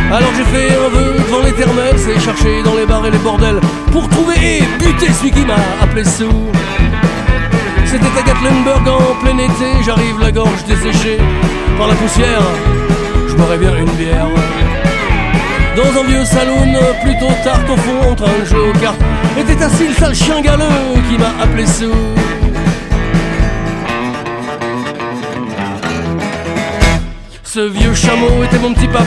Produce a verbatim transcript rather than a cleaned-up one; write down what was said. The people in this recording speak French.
Alors j'ai fait un vœu devant l'éternel, c'est chercher dans les bars et les bordels pour trouver et buter celui qui m'a appelé sourd. C'était à Gatlinburg en plein été, j'arrive la gorge desséchée par la poussière, je boirais bien une bière. Dans un vieux saloon, plutôt tarte au fond, en train de jouer aux cartes, était assis le sale chien galeux qui m'a appelé sourd. Ce vieux chameau était mon petit papa.